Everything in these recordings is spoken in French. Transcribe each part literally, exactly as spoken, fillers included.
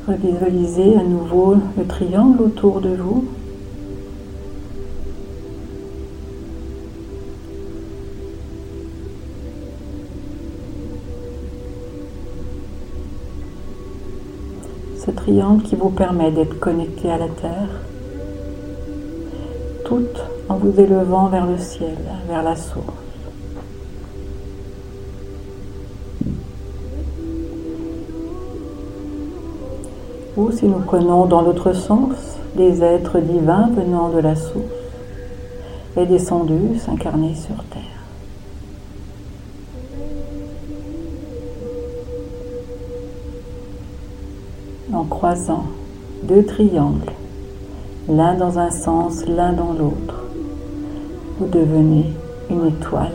Revisualisez à nouveau le triangle autour de vous. Ce triangle qui vous permet d'être connecté à la Terre, tout en vous élevant vers le ciel, vers la source. Ou si nous prenons dans l'autre sens, des êtres divins venant de la source et descendus s'incarner sur Terre. En croisant deux triangles, l'un dans un sens, l'un dans l'autre, vous devenez une étoile.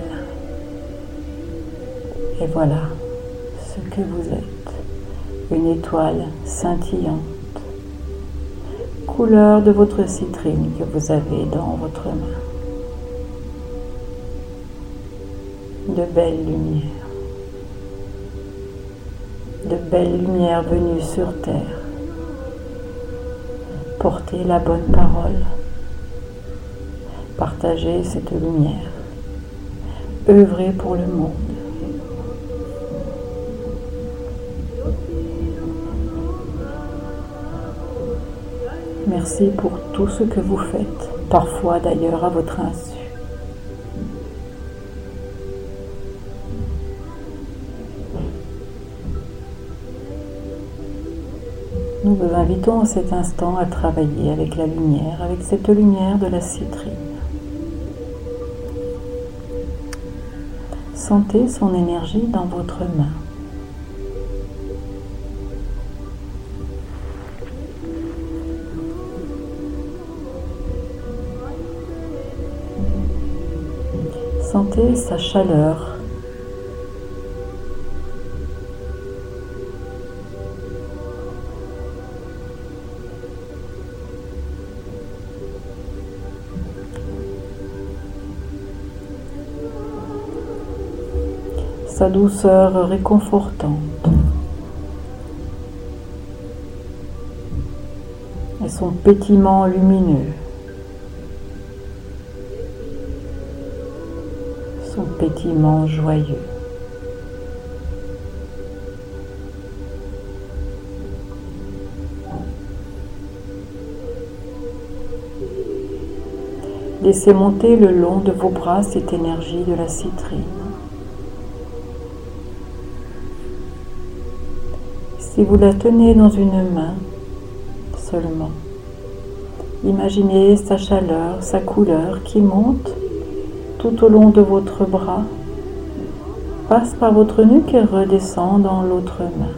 Et voilà ce que vous êtes. Une étoile scintillante, couleur de votre citrine que vous avez dans votre main. De belles lumières, de belles lumières venues sur Terre. Portez la bonne parole, partagez cette lumière, œuvrez pour le monde. Merci pour tout ce que vous faites, parfois d'ailleurs à votre insu. Nous vous invitons en cet instant à travailler avec la lumière, avec cette lumière de la citrine. Sentez son énergie dans votre main. Sentez sa chaleur. Sa douceur réconfortante. Et son pétillement lumineux. Son pétillement joyeux. Laissez monter le long de vos bras cette énergie de la citrine. Si vous la tenez dans une main seulement, imaginez sa chaleur, sa couleur qui monte tout au long de votre bras, passe par votre nuque et redescend dans l'autre main.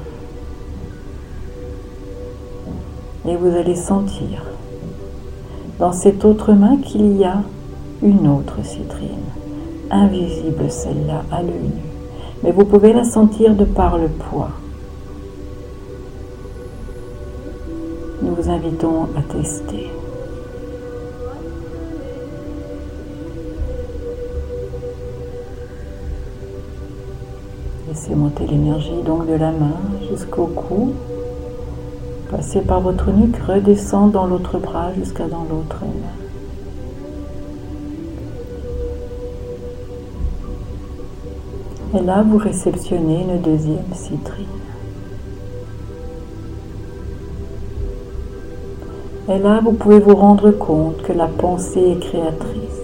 Et vous allez sentir dans cette autre main qu'il y a une autre citrine, invisible celle-là à l'œil nu, mais vous pouvez la sentir de par le poids. Nous vous invitons à tester. Laissez monter l'énergie donc de la main jusqu'au cou. Passez par votre nuque, redescend dans l'autre bras jusqu'à dans l'autre main. Et là, vous réceptionnez une deuxième citrine. Et là, vous pouvez vous rendre compte que la pensée est créatrice.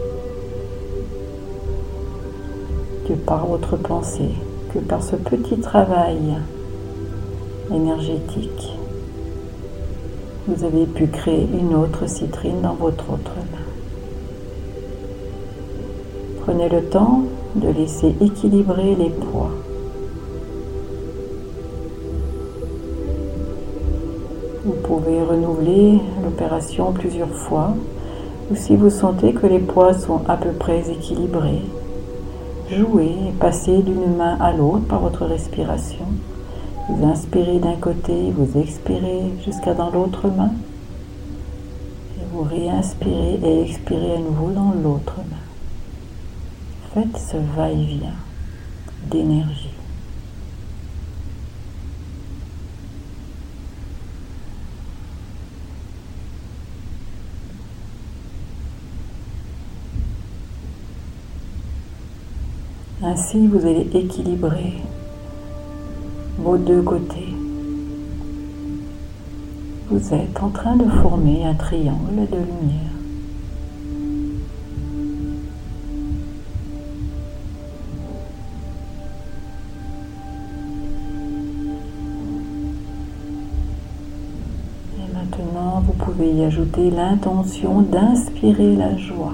Que par votre pensée, que par ce petit travail énergétique, vous avez pu créer une autre citrine dans votre autre main. Prenez le temps de laisser équilibrer les poids. Vous pouvez renouveler l'opération plusieurs fois, ou si vous sentez que les poids sont à peu près équilibrés, jouez et passez d'une main à l'autre par votre respiration. Vous inspirez d'un côté, vous expirez jusqu'à dans l'autre main, et vous réinspirez et expirez à nouveau dans l'autre main. Faites ce va-et-vient d'énergie. Ainsi, vous allez équilibrer vos deux côtés. Vous êtes en train de former un triangle de lumière. Maintenant, vous pouvez y ajouter l'intention d'inspirer la joie.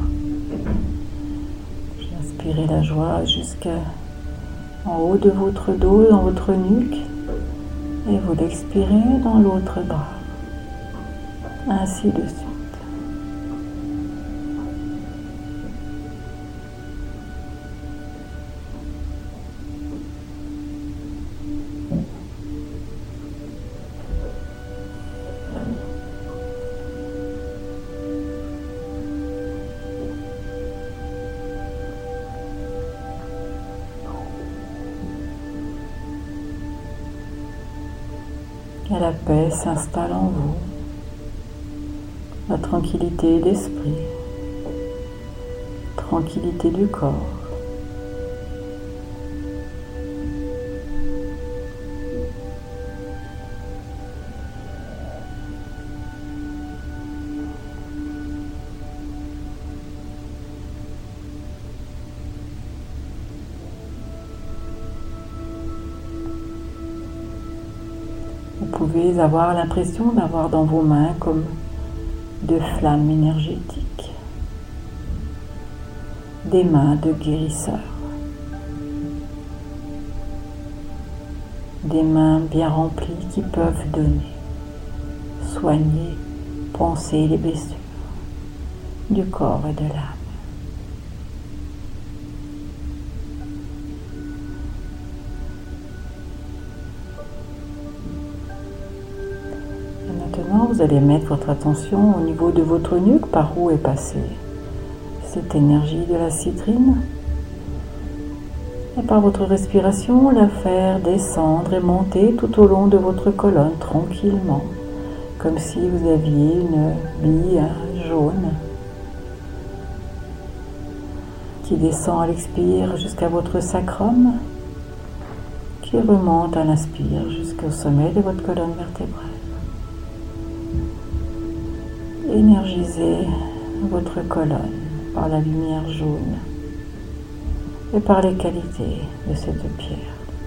Inspirez la joie jusqu'en haut de votre dos, dans votre nuque, et vous l'expirez dans l'autre bras. Ainsi de suite. Et la paix s'installe en vous, la tranquillité d'esprit, tranquillité du corps. Vous pouvez avoir l'impression d'avoir dans vos mains comme deux flammes énergétiques, des mains de guérisseurs, des mains bien remplies qui peuvent donner, soigner, panser les blessures du corps et de l'âme. Maintenant, vous allez mettre votre attention au niveau de votre nuque, par où est passée cette énergie de la citrine. Et par votre respiration, la faire descendre et monter tout au long de votre colonne tranquillement, comme si vous aviez une bille jaune qui descend à l'expire jusqu'à votre sacrum, qui remonte à l'inspire jusqu'au sommet de votre colonne vertébrale. Énergisez votre colonne par la lumière jaune et par les qualités de cette pierre.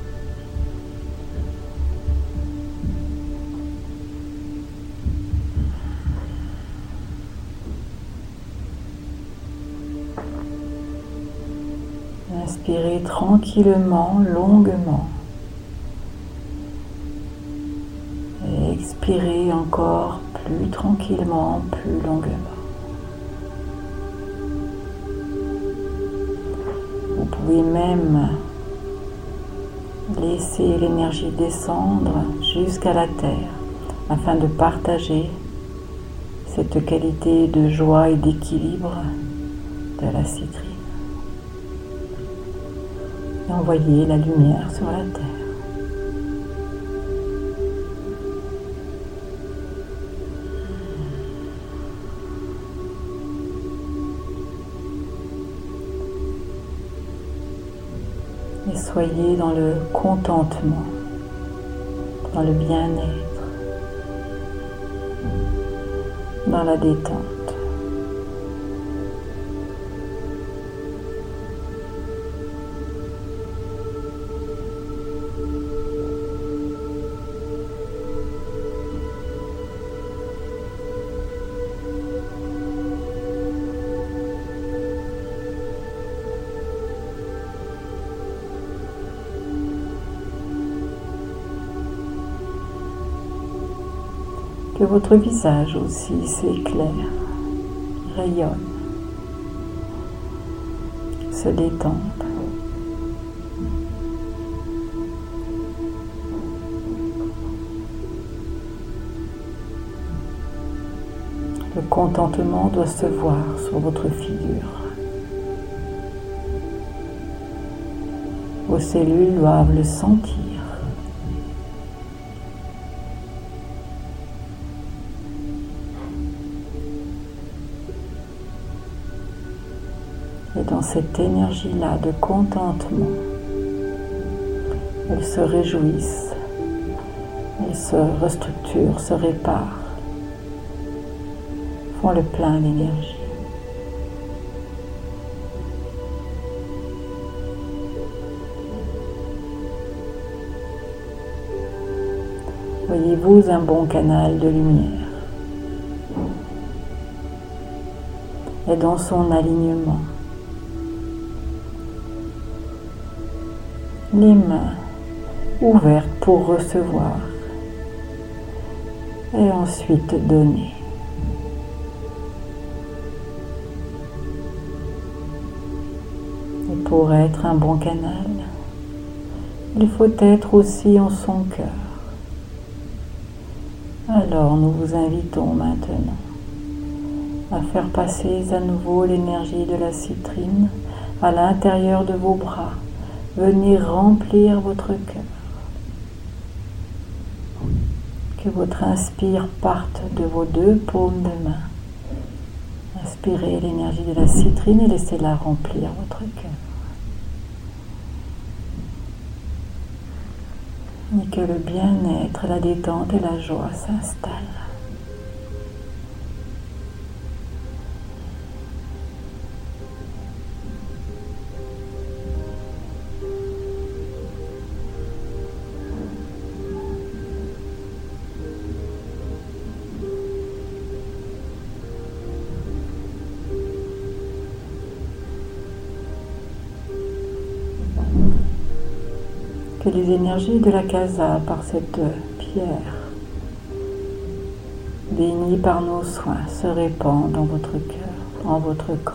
Inspirez tranquillement, longuement. Et expirez encore plus tranquillement, plus longuement. Vous pouvez même laisser l'énergie descendre jusqu'à la terre afin de partager cette qualité de joie et d'équilibre de la citrine. Et envoyer la lumière sur la terre. Et soyez dans le contentement, dans le bien-être, dans la détente. Que votre visage aussi s'éclaire, rayonne, se détende. Le contentement doit se voir sur votre figure. Vos cellules doivent le sentir. Et dans cette énergie-là de contentement, elles se réjouissent, elles se restructurent, se réparent, font le plein d'énergie. Voyez-vous un bon canal de lumière et dans son alignement, les mains ouvertes pour recevoir et ensuite donner. Et pour être un bon canal, il faut être aussi en son cœur. Alors nous vous invitons maintenant à faire passer à nouveau l'énergie de la citrine à l'intérieur de vos bras. Venez remplir votre cœur. Que votre inspire parte de vos deux paumes de main. Inspirez l'énergie de la citrine et laissez-la remplir votre cœur. Et que le bien-être, la détente et la joie s'installent. Que les énergies de la casa par cette pierre, bénie par nos soins, se répandent dans votre cœur, en votre corps.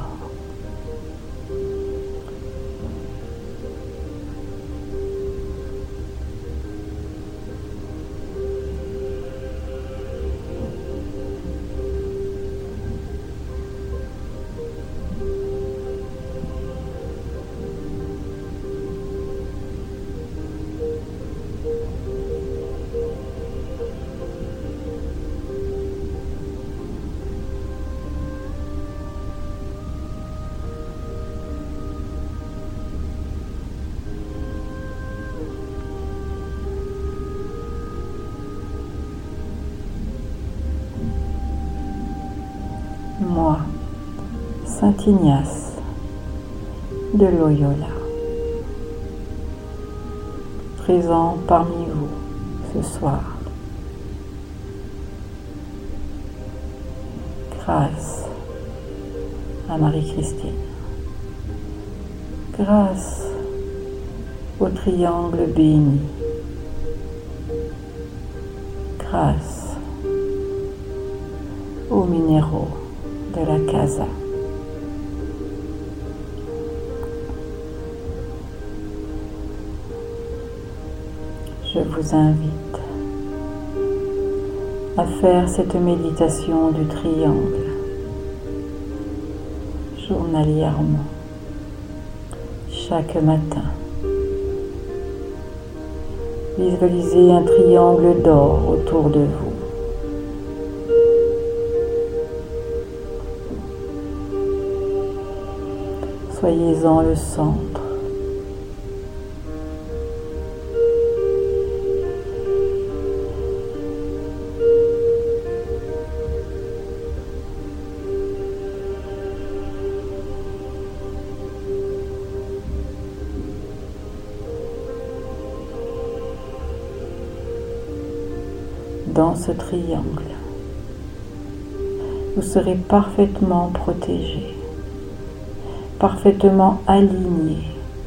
Moi, Saint Ignace de Loyola, présent parmi vous ce soir, grâce à Marie-Christine, grâce au triangle béni, grâce aux minéraux de la casa. Je vous invite à faire cette méditation du triangle journalièrement, chaque matin. Visualisez un triangle d'or autour de vous. Soyez-en le centre. Dans ce triangle, vous serez parfaitement protégé, parfaitement aligné.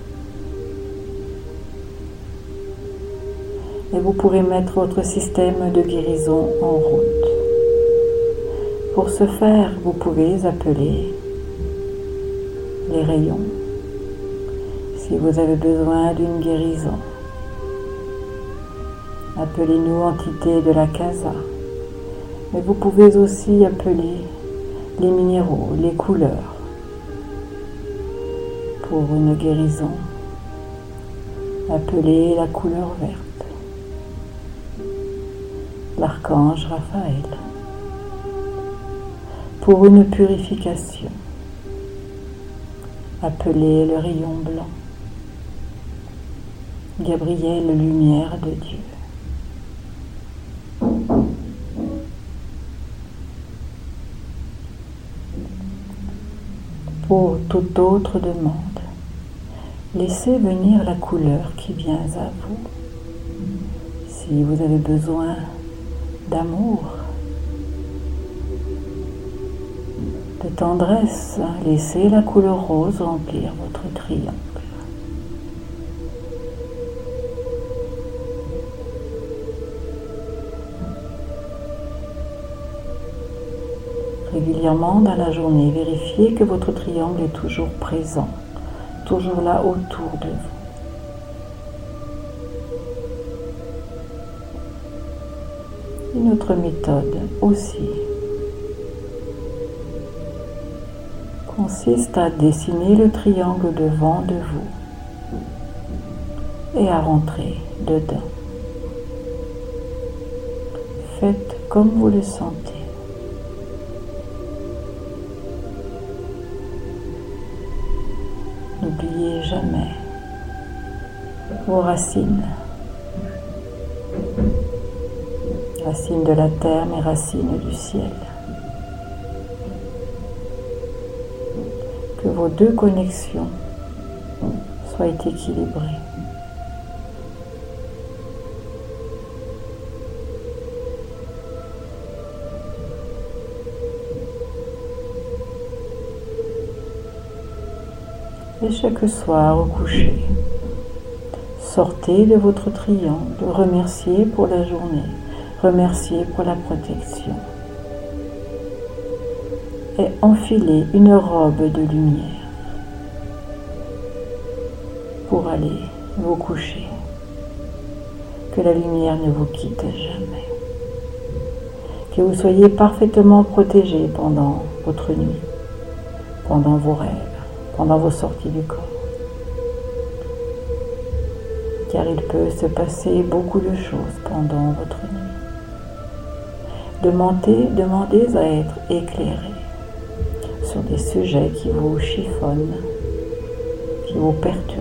Et vous pourrez mettre votre système de guérison en route. Pour ce faire, vous pouvez appeler les rayons si vous avez besoin d'une guérison. Appelez-nous entité de la casa, mais vous pouvez aussi appeler les minéraux, les couleurs, pour une guérison. Appelez la couleur verte, l'archange Raphaël, pour une purification. Appelez le rayon blanc. Gabriel, lumière de Dieu. Pour toute autre demande, laissez venir la couleur qui vient à vous. Si vous avez besoin d'amour, de tendresse, laissez la couleur rose remplir votre triangle. Régulièrement dans la journée, vérifiez que votre triangle est toujours présent, toujours là autour de vous. Une autre méthode aussi consiste à dessiner le triangle devant de vous et à rentrer dedans. Faites comme vous le sentez. N'oubliez jamais vos racines. Racines de la terre, mais racines du ciel. Que vos deux connexions soient équilibrées. Et chaque soir au coucher, sortez de votre triangle, remerciez pour la journée, remerciez pour la protection. Et enfilez une robe de lumière pour aller vous coucher. Que la lumière ne vous quitte jamais. Que vous soyez parfaitement protégé pendant votre nuit, pendant vos rêves, pendant vos sorties du corps. Car il peut se passer beaucoup de choses pendant votre nuit. Demandez, demandez à être éclairé sur des sujets qui vous chiffonnent, qui vous perturbent.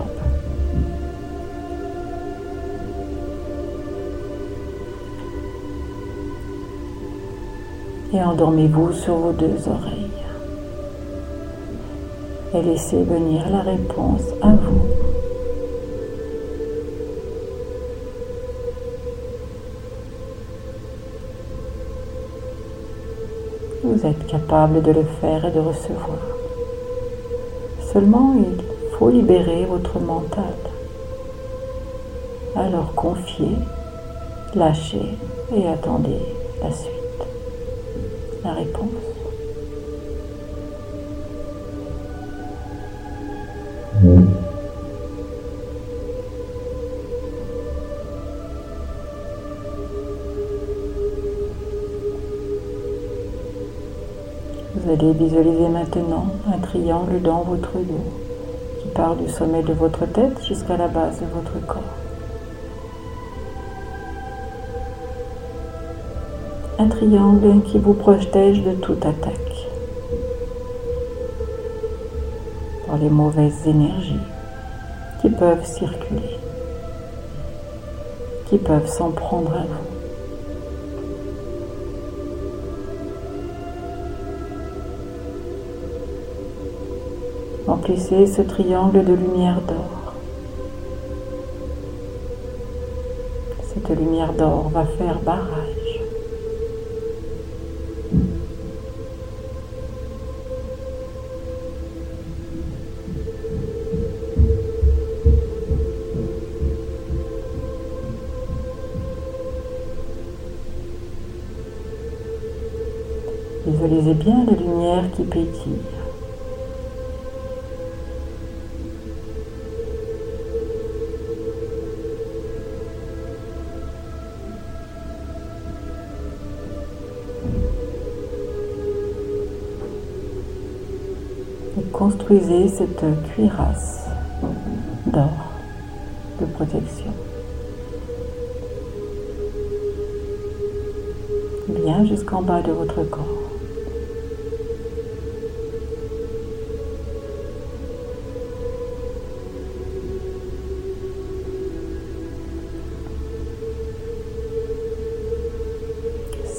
Et endormez-vous sur vos deux oreilles. Et laissez venir la réponse à vous. Vous êtes capable de le faire et de recevoir. Seulement, il faut libérer votre mental. Alors confiez, lâchez et attendez la suite, la réponse. Vous allez visualiser maintenant un triangle dans votre dos qui part du sommet de votre tête jusqu'à la base de votre corps. Un triangle qui vous protège de toute attaque par les mauvaises énergies qui peuvent circuler, qui peuvent s'en prendre à vous. Remplissez ce triangle de lumière d'or. Cette lumière d'or va faire barrage. Visualisez bien la lumière qui pétille. Construisez cette cuirasse d'or de protection. Bien jusqu'en bas de votre corps.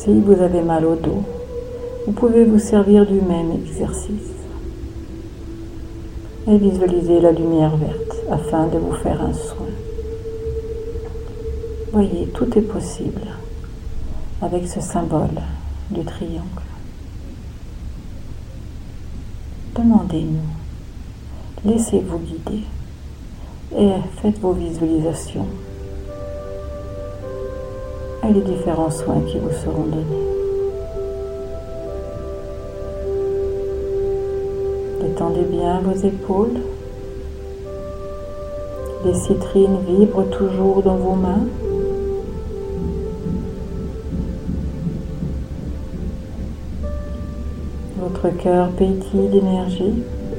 Si vous avez mal au dos, vous pouvez vous servir du même exercice et visualiser la lumière verte afin de vous faire un soin. Voyez, tout est possible avec ce symbole du triangle. Demandez-nous, laissez-vous guider et faites vos visualisations et les différents soins qui vous seront donnés. Détendez bien vos épaules. Les citrines vibrent toujours dans vos mains. Votre cœur pétille d'énergie.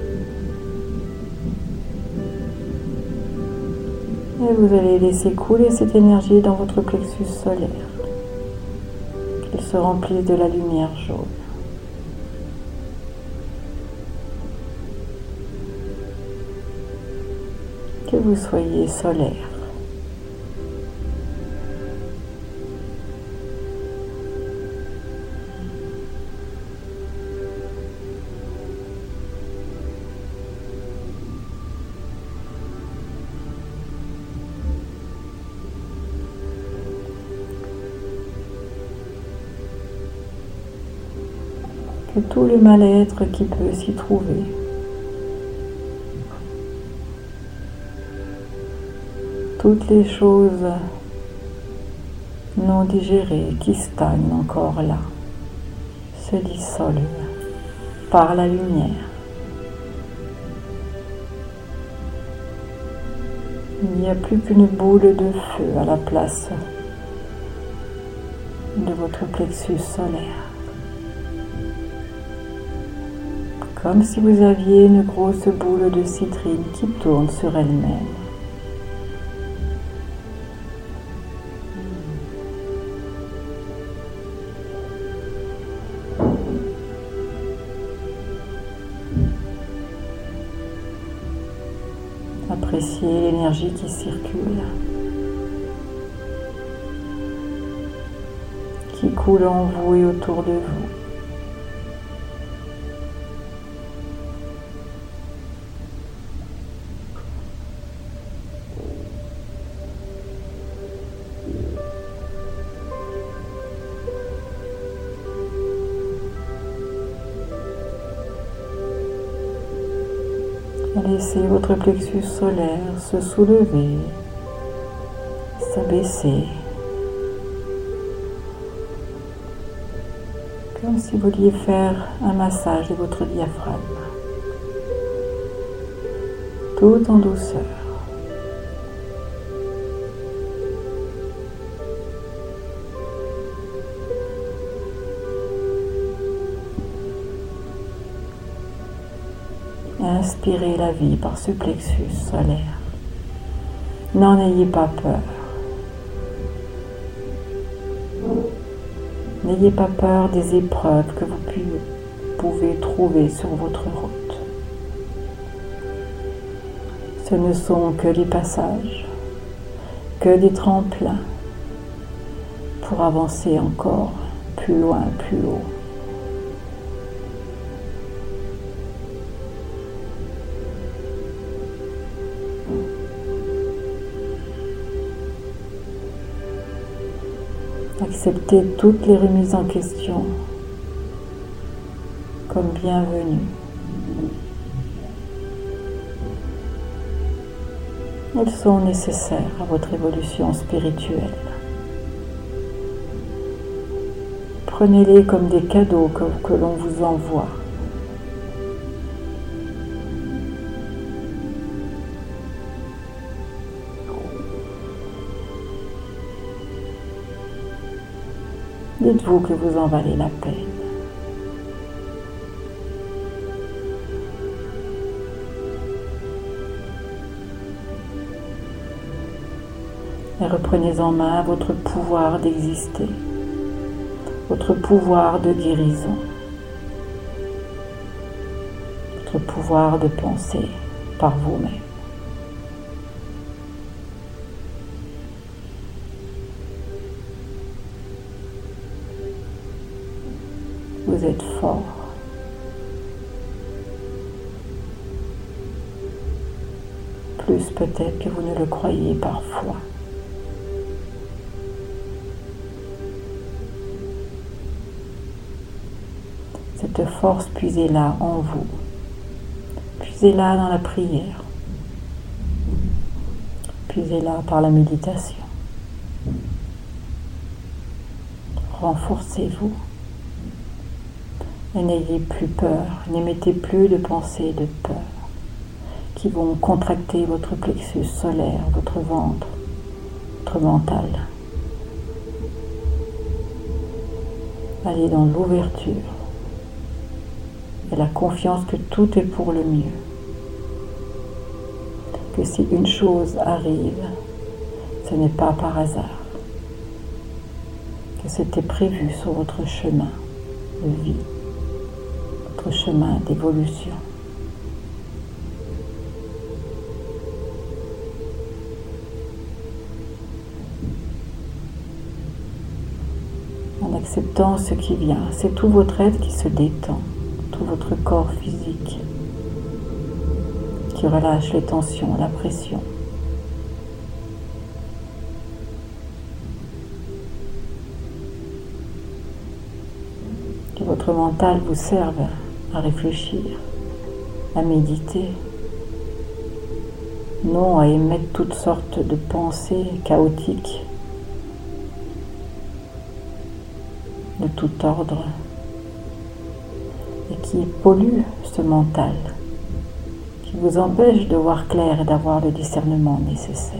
Et vous allez laisser couler cette énergie dans votre plexus solaire. Qu'il se remplisse de la lumière jaune. Que vous soyez solaire. Que tout le mal-être qui peut s'y trouver toutes les choses non digérées qui stagnent encore là se dissolvent par la lumière. Il n'y a plus qu'une boule de feu à la place de votre plexus solaire. Comme si vous aviez une grosse boule de citrine qui tourne sur elle-même. Appréciez l'énergie qui circule, qui coule en vous et autour de vous. Laissez votre plexus solaire se soulever, s'abaisser, comme si vous vouliez faire un massage de votre diaphragme, tout en douceur. Inspirez la vie par ce plexus solaire. N'en ayez pas peur. N'ayez pas peur des épreuves que vous pouvez trouver sur votre route. Ce ne sont que des passages, que des tremplins pour avancer encore plus loin, plus haut. Acceptez toutes les remises en question comme bienvenues. Elles sont nécessaires à votre évolution spirituelle. Prenez-les comme des cadeaux que, que l'on vous envoie. Dites-vous que vous en valez la peine. Et reprenez en main votre pouvoir d'exister, votre pouvoir de guérison, votre pouvoir de penser par vous-même. vous êtes fort. Plus peut-être que vous ne le croyez parfois. Cette force, puisez-la en vous. Puisez-la dans la prière. Puisez-la par la méditation. Renforcez-vous. Et n'ayez plus peur. N'émettez plus de pensées de peur qui vont contracter votre plexus solaire, votre ventre, votre mental. Allez dans l'ouverture et la confiance que tout est pour le mieux. Que si une chose arrive, ce n'est pas par hasard. Que c'était prévu sur votre chemin de vie, votre chemin d'évolution. En acceptant ce qui vient, c'est tout votre être qui se détend, tout votre corps physique qui relâche les tensions, la pression. Que votre mental vous serve à réfléchir, à méditer, non à émettre toutes sortes de pensées chaotiques de tout ordre et qui polluent ce mental, qui vous empêche de voir clair et d'avoir le discernement nécessaire.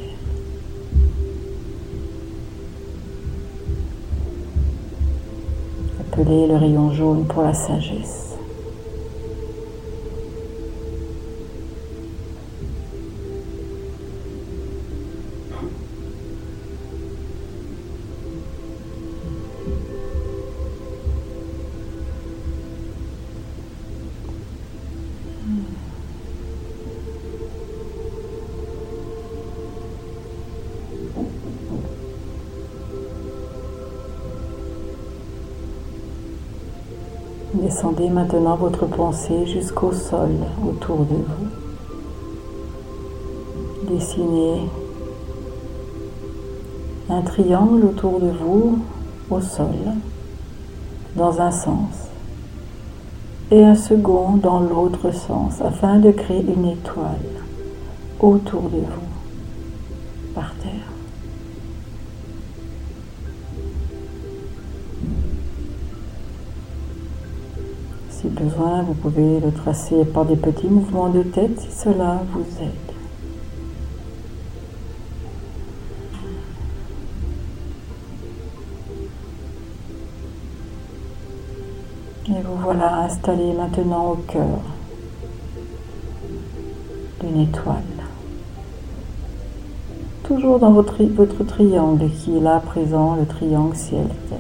Appelez le rayon jaune pour la sagesse. Descendez maintenant votre pensée jusqu'au sol autour de vous. Dessinez un triangle autour de vous au sol dans un sens et un second dans l'autre sens afin de créer une étoile autour de vous par terre. Si besoin, vous pouvez le tracer par des petits mouvements de tête si cela vous aide. Et vous voilà installé maintenant au cœur d'une étoile. Toujours dans votre, votre triangle qui est là présent, le triangle ciel-terre.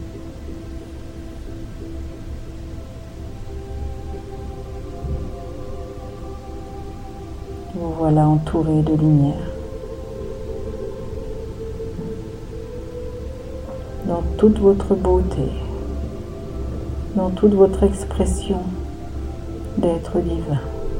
Vous voilà entouré de lumière. Dans toute votre beauté, dans toute votre expression d'être divin.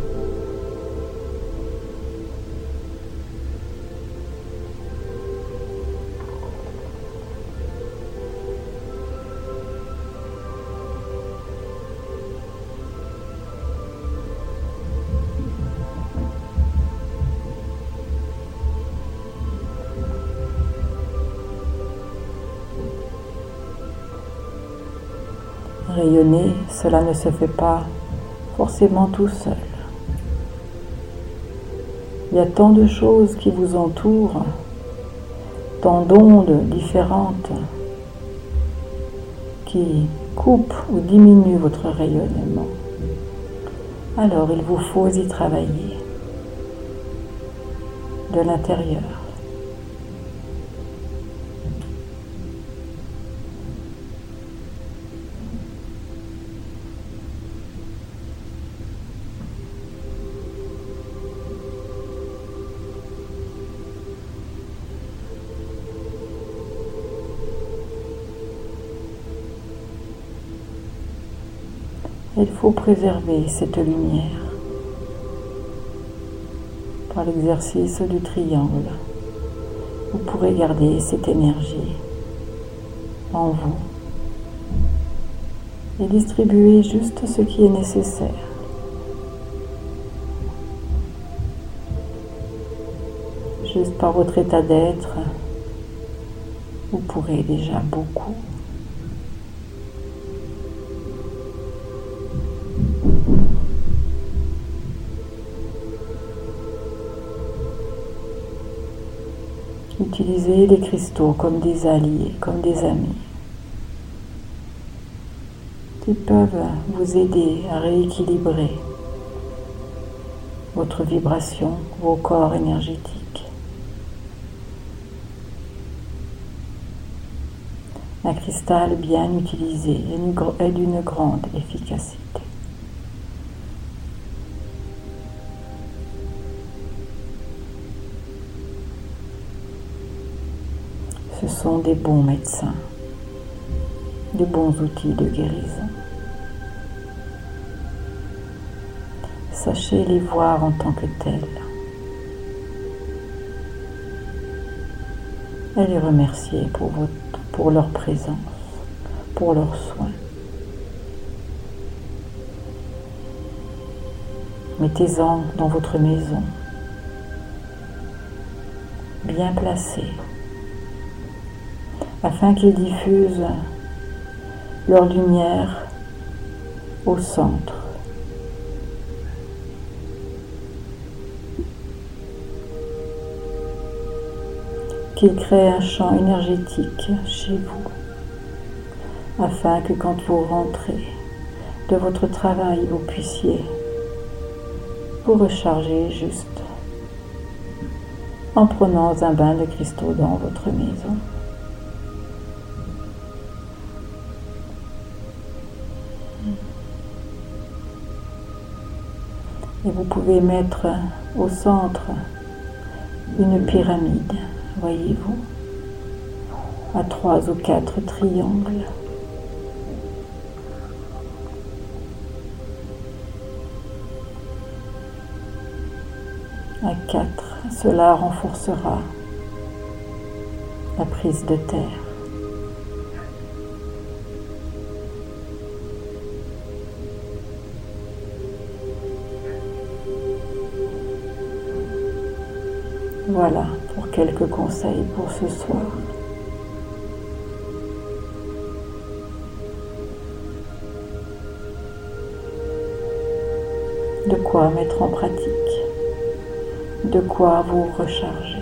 Rayonner, cela ne se fait pas forcément tout seul. Il y a tant de choses qui vous entourent, tant d'ondes différentes qui coupent ou diminuent votre rayonnement. Alors il vous faut y travailler de l'intérieur. Il faut préserver cette lumière par l'exercice du triangle. Vous pourrez garder cette énergie en vous et distribuer juste ce qui est nécessaire. Juste par votre état d'être, vous pourrez déjà beaucoup. Utilisez les cristaux comme des alliés, comme des amis, qui peuvent vous aider à rééquilibrer votre vibration, vos corps énergétiques. Un cristal bien utilisé est d'une grande efficacité. Ce sont des bons médecins, de bons outils de guérison. Sachez les voir en tant que tels et les remercier pour, votre, pour leur présence, pour leurs soins. Mettez-en dans votre maison, bien placés, afin qu'ils diffusent leur lumière au centre. Qu'ils créent un champ énergétique chez vous, afin que quand vous rentrez de votre travail, vous puissiez vous recharger juste en prenant un bain de cristaux dans votre maison. Et vous pouvez mettre au centre une pyramide, voyez-vous, à trois ou quatre triangles. À quatre, cela renforcera la prise de terre. Voilà pour quelques conseils pour ce soir. De quoi mettre en pratique, de quoi vous recharger.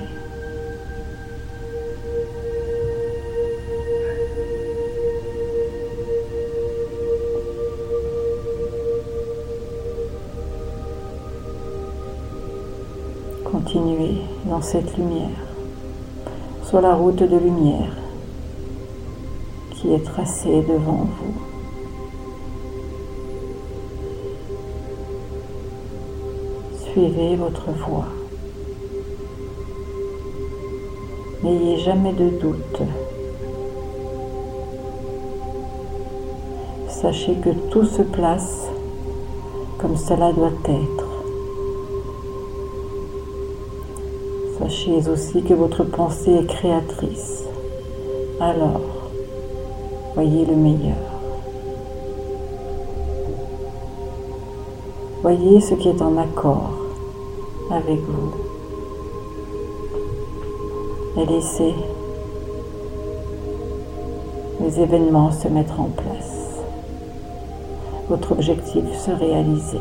Continuez dans cette lumière, sur la route de lumière qui est tracée devant vous. Suivez votre voie. N'ayez jamais de doute. Sachez que tout se place comme cela doit être. Sachez aussi que votre pensée est créatrice. Alors, voyez le meilleur. Voyez ce qui est en accord avec vous. Et laissez les événements se mettre en place. Votre objectif se réaliser.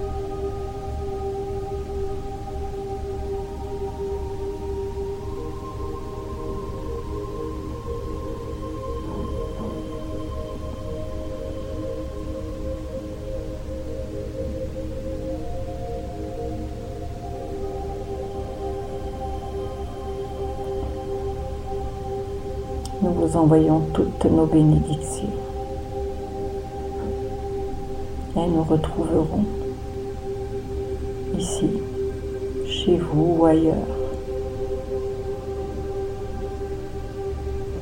Nous vous envoyons toutes nos bénédictions et nous retrouverons ici, chez vous ou ailleurs.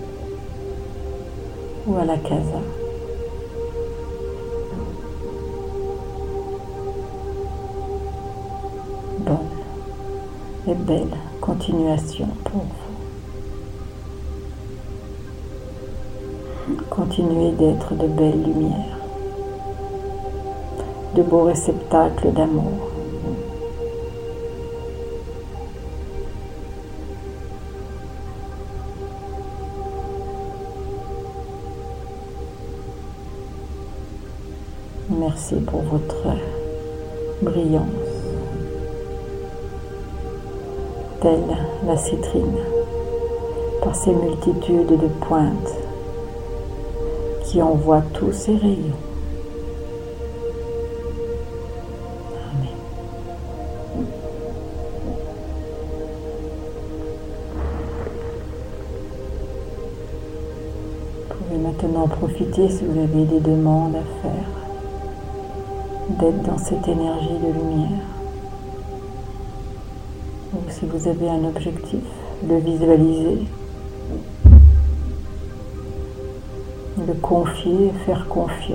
Ou à la casa. très belle continuation pour vous. Continuez d'être de belles lumières, de beaux réceptacles d'amour. Merci pour votre brillance, telle la citrine, par ces multitudes de pointes qui envoient tous ses rayons. Amen. Vous pouvez maintenant profiter, si vous avez des demandes à faire, d'être dans cette énergie de lumière. Ou si vous avez un objectif, le visualiser, le confier et faire confiance.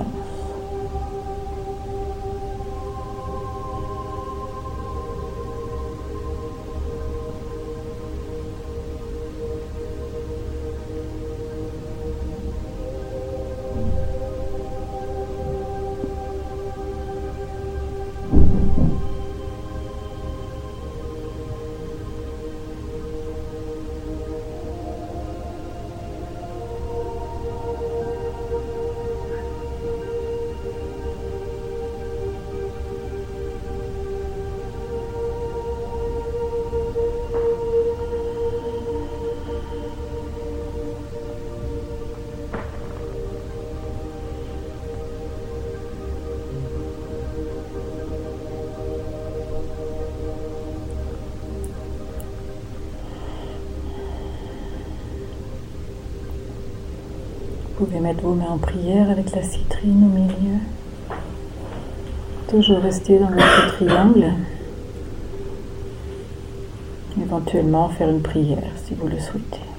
Vous pouvez mettre vos mains en prière avec la citrine au milieu. Toujours rester dans votre triangle. Éventuellement faire une prière si vous le souhaitez.